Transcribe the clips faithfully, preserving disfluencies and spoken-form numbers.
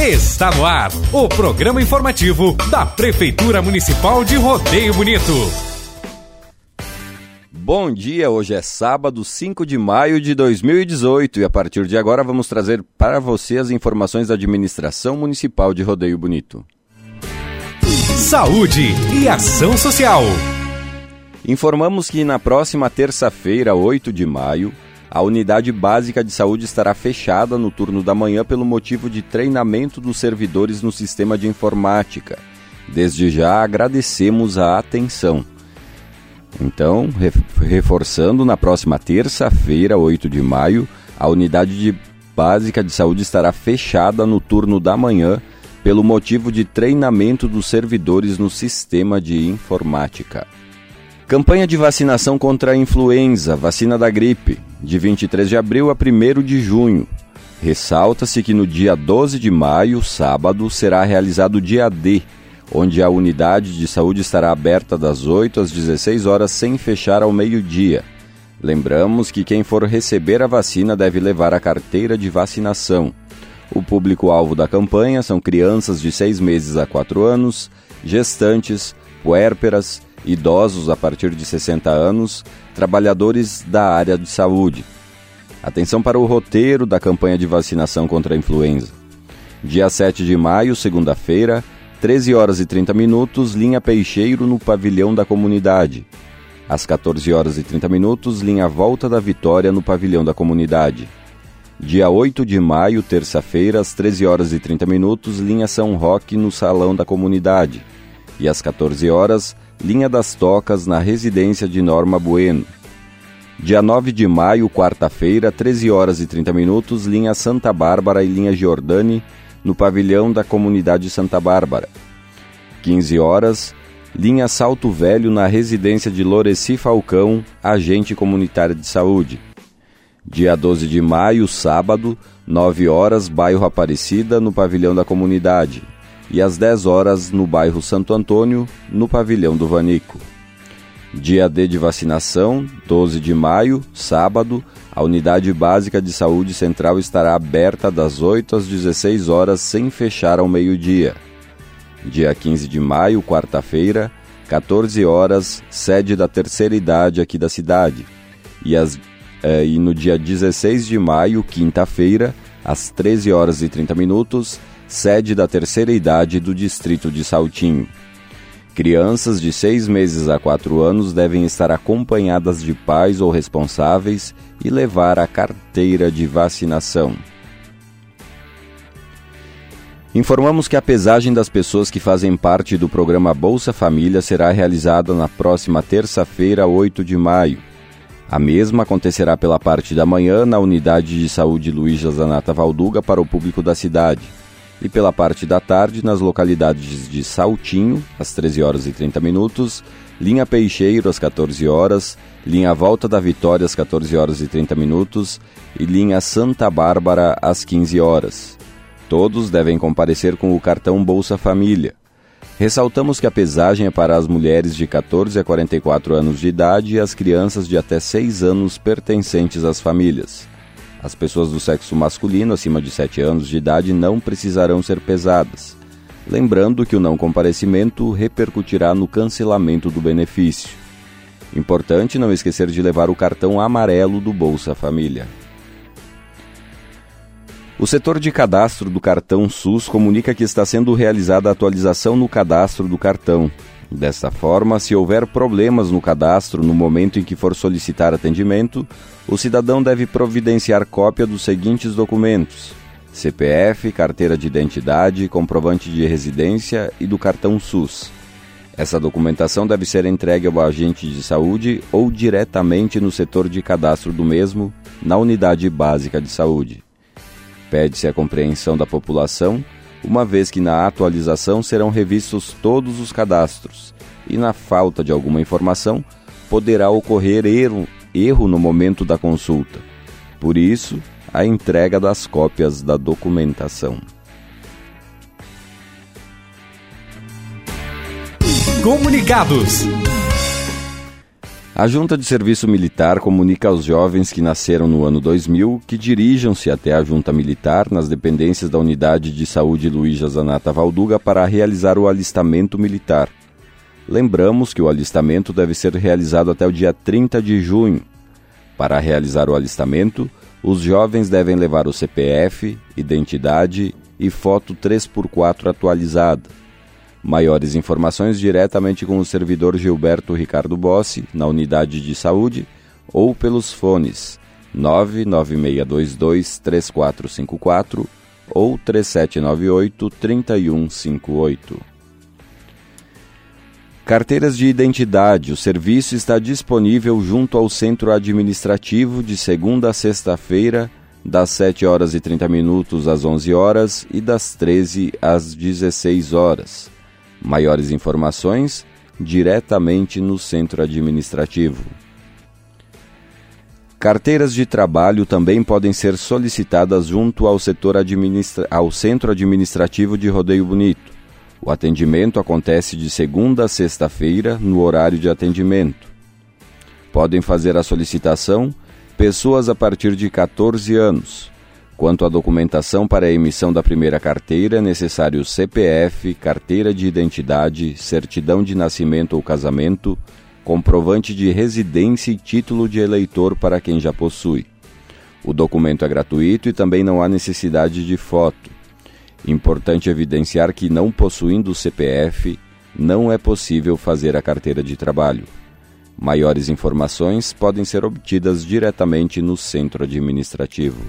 Está no ar o programa informativo da Prefeitura Municipal de Rodeio Bonito. Bom dia, hoje é sábado, cinco de maio de dois mil e dezoito e a partir de agora vamos trazer para você as informações da Administração Municipal de Rodeio Bonito. Saúde e ação social. Informamos que na próxima terça-feira, oito de maio, a Unidade Básica de Saúde estará fechada no turno da manhã pelo motivo de treinamento dos servidores no sistema de informática. Desde já agradecemos a atenção. Então, reforçando, na próxima terça-feira, oito de maio, a Unidade de Básica de Saúde estará fechada no turno da manhã pelo motivo de treinamento dos servidores no sistema de informática. Campanha de vacinação contra a influenza, vacina da gripe, de vinte e três de abril a primeiro de junho. Ressalta-se que no dia doze de maio, sábado, será realizado o dia D, onde a unidade de saúde estará aberta das oito às dezesseis horas sem fechar ao meio-dia. Lembramos que quem for receber a vacina deve levar a carteira de vacinação. O público-alvo da campanha são crianças de seis meses a quatro anos, gestantes, puérperas, idosos a partir de sessenta anos, trabalhadores da área de saúde. Atenção para o roteiro da campanha de vacinação contra a influenza. Dia sete de maio, segunda-feira, treze horas e trinta minutos, linha Peixeiro no pavilhão da comunidade. Às quatorze horas e trinta minutos, linha Volta da Vitória no pavilhão da comunidade. Dia oito de maio, terça-feira, às treze horas e trinta minutos, linha São Roque no salão da comunidade. E às quatorze horas, linha das Tocas na residência de Norma Bueno. Dia nove de maio, quarta-feira, treze horas e trinta minutos, linha Santa Bárbara e linha Giordani no pavilhão da comunidade Santa Bárbara. quinze horas, linha Salto Velho na residência de Loreci Falcão, agente comunitária de saúde. Dia doze de maio, sábado, nove horas, bairro Aparecida no pavilhão da comunidade. E às dez horas, no bairro Santo Antônio, no pavilhão do Vanico. Dia D de vacinação, doze de maio, sábado, a Unidade Básica de Saúde Central estará aberta das oito às dezesseis horas, sem fechar ao meio-dia. Dia quinze de maio, quarta-feira, quatorze horas, sede da terceira idade aqui da cidade. E, as, eh, e no dia dezesseis de maio, quinta-feira, às treze horas e trinta minutos, sede da terceira idade do distrito de Saltinho. Crianças de seis meses a quatro anos devem estar acompanhadas de pais ou responsáveis e levar a carteira de vacinação. Informamos que a pesagem das pessoas que fazem parte do programa Bolsa Família será realizada na próxima terça-feira, oito de maio. A mesma acontecerá pela parte da manhã na Unidade de Saúde Luiz Zanata Valduga para o público da cidade. E pela parte da tarde nas localidades de Saltinho, às treze horas e trinta minutos, linha Peixeiro, às quatorze horas, linha Volta da Vitória, às quatorze horas e trinta minutos e linha Santa Bárbara, às quinze horas. Todos devem comparecer com o cartão Bolsa Família. Ressaltamos que a pesagem é para as mulheres de quatorze a quarenta e quatro anos de idade e as crianças de até seis anos pertencentes às famílias. As pessoas do sexo masculino acima de sete anos de idade não precisarão ser pesadas. Lembrando que o não comparecimento repercutirá no cancelamento do benefício. Importante não esquecer de levar o cartão amarelo do Bolsa Família. O setor de cadastro do cartão SUS comunica que está sendo realizada a atualização no cadastro do cartão. Desta forma, se houver problemas no cadastro no momento em que for solicitar atendimento, o cidadão deve providenciar cópia dos seguintes documentos: C P F, carteira de identidade, comprovante de residência e do cartão SUS. Essa documentação deve ser entregue ao agente de saúde ou diretamente no setor de cadastro do mesmo, na Unidade Básica de Saúde. Pede-se a compreensão da população, uma vez que na atualização serão revistos todos os cadastros e, na falta de alguma informação, poderá ocorrer erro, erro no momento da consulta. Por isso, a entrega das cópias da documentação. Comunicados. A Junta de Serviço Militar comunica aos jovens que nasceram no ano dois mil que dirijam-se até a Junta Militar nas dependências da Unidade de Saúde Luísa Zanata Valduga para realizar o alistamento militar. Lembramos que o alistamento deve ser realizado até o dia trinta de junho. Para realizar o alistamento, os jovens devem levar o C P F, identidade e foto três por quatro atualizada. Maiores informações diretamente com o servidor Gilberto Ricardo Bossi, na Unidade de Saúde, ou pelos fones nove nove seis dois dois três quatro cinco quatro ou três sete nove oito três um cinco oito. Carteiras de identidade. O serviço está disponível junto ao Centro Administrativo de segunda a sexta-feira, das sete horas e trinta minutos às onze horas e das treze às dezesseis horas. Maiores informações diretamente no Centro Administrativo. Carteiras de trabalho também podem ser solicitadas junto ao, setor administra... ao Centro Administrativo de Rodeio Bonito. O atendimento acontece de segunda a sexta-feira, no horário de atendimento. Podem fazer a solicitação pessoas a partir de catorze anos. Quanto à documentação para a emissão da primeira carteira, é necessário C P F, carteira de identidade, certidão de nascimento ou casamento, comprovante de residência e título de eleitor para quem já possui. O documento é gratuito e também não há necessidade de foto. Importante evidenciar que, não possuindo C P F, não é possível fazer a carteira de trabalho. Maiores informações podem ser obtidas diretamente no Centro Administrativo.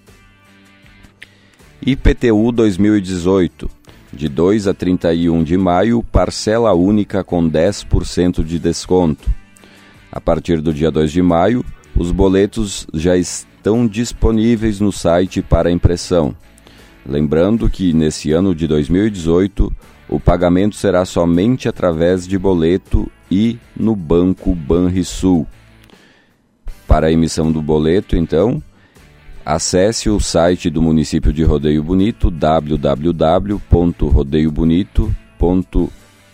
I P T U dois mil e dezoito. De dois a trinta e um de maio, parcela única com dez por cento de desconto. A partir do dia dois de maio, os boletos já estão disponíveis no site para impressão. Lembrando que, nesse ano de dois mil e dezoito, o pagamento será somente através de boleto e no Banco Banrisul. Para a emissão do boleto, então, acesse o site do município de Rodeio Bonito, w w w ponto rodeio bonito ponto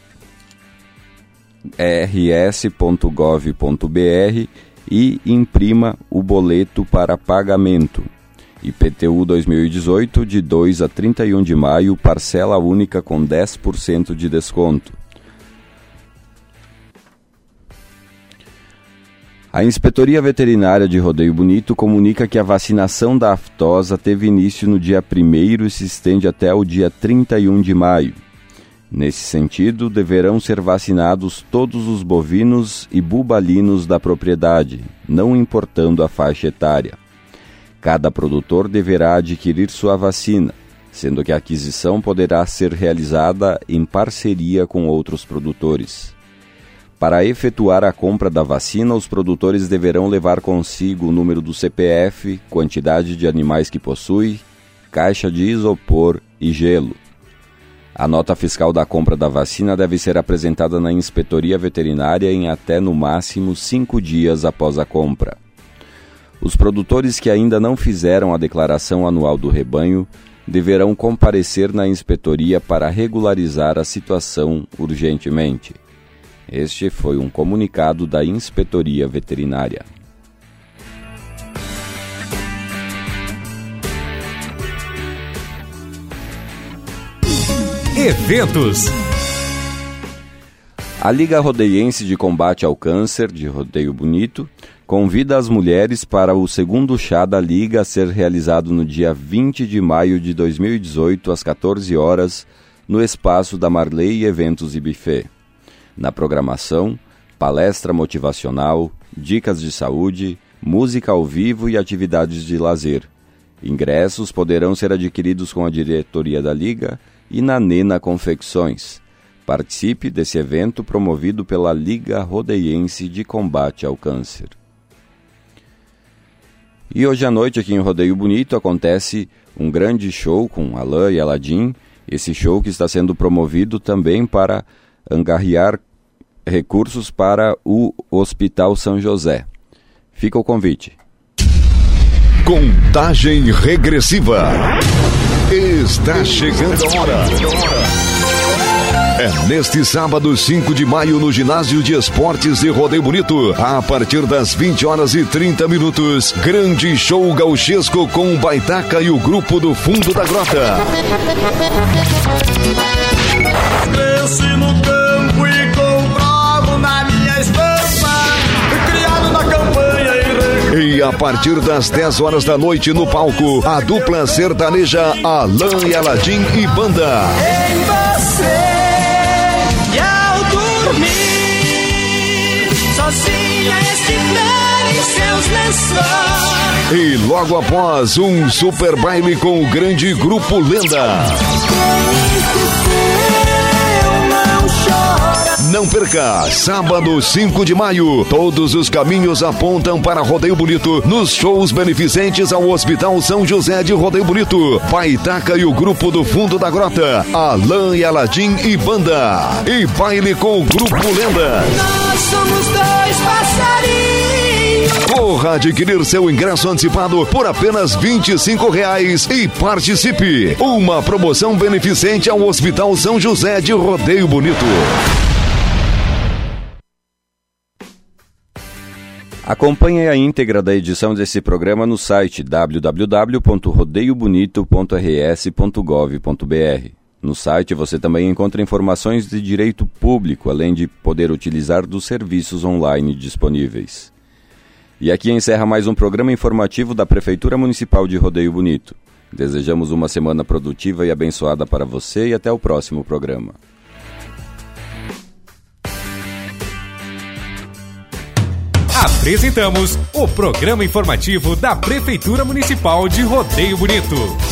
r s ponto gov ponto b r e imprima o boleto para pagamento. I P T U dois mil e dezoito, de dois a trinta e um de maio, parcela única com dez por cento de desconto. A Inspetoria Veterinária de Rodeio Bonito comunica que a vacinação da aftosa teve início no dia primeiro e se estende até o dia trinta e um de maio. Nesse sentido, deverão ser vacinados todos os bovinos e bubalinos da propriedade, não importando a faixa etária. Cada produtor deverá adquirir sua vacina, sendo que a aquisição poderá ser realizada em parceria com outros produtores. Para efetuar a compra da vacina, os produtores deverão levar consigo o número do C P F, quantidade de animais que possui, caixa de isopor e gelo. A nota fiscal da compra da vacina deve ser apresentada na Inspetoria Veterinária em até no máximo cinco dias após a compra. Os produtores que ainda não fizeram a declaração anual do rebanho deverão comparecer na inspetoria para regularizar a situação urgentemente. Este foi um comunicado da Inspetoria Veterinária. Eventos. A Liga Rodeiense de Combate ao Câncer, de Rodeio Bonito, convida as mulheres para o segundo chá da Liga a ser realizado no dia vinte de maio de dois mil e dezoito, às quatorze horas, no espaço da Marley Eventos e Buffet. Na programação, palestra motivacional, dicas de saúde, música ao vivo e atividades de lazer. Ingressos poderão ser adquiridos com a diretoria da Liga e na Nena Confecções. Participe desse evento promovido pela Liga Rodeiense de Combate ao Câncer. E hoje à noite, aqui em Rodeio Bonito, acontece um grande show com Alain e Aladim. Esse show que está sendo promovido também para angariar recursos para o Hospital São José. Fica o convite. Contagem regressiva. Está chegando a hora. É neste sábado, cinco de maio, no Ginásio de Esportes de Rodeio Bonito, a partir das vinte horas e trinta minutos, grande show gauchesco com o Baitaca e o grupo do Fundo da Grota. Cresci no campo e comprovo na minha estampa, criado na campanha e... E a partir das dez horas da noite no palco, a dupla sertaneja Alain e Aladim e Banda. Em você, e ao dormir, sozinha estiver em seus lençóis. E logo após, um super baile com o grande grupo Lenda. Não perca, sábado cinco de maio, todos os caminhos apontam para Rodeio Bonito, nos shows beneficentes ao Hospital São José de Rodeio Bonito, Baitaca e o grupo do Fundo da Grota, Alain e Aladim e Banda, e baile com o grupo Lenda. Nós somos dois passarinhos. Corra adquirir seu ingresso antecipado por apenas vinte e cinco reais e participe. Uma promoção beneficente ao Hospital São José de Rodeio Bonito. Acompanhe a íntegra da edição desse programa no site w w w ponto rodeio bonito ponto r s ponto gov ponto b r. No site você também encontra informações de direito público, além de poder utilizar dos serviços online disponíveis. E aqui encerra mais um programa informativo da Prefeitura Municipal de Rodeio Bonito. Desejamos uma semana produtiva e abençoada para você e até o próximo programa. Apresentamos o programa informativo da Prefeitura Municipal de Rodeio Bonito.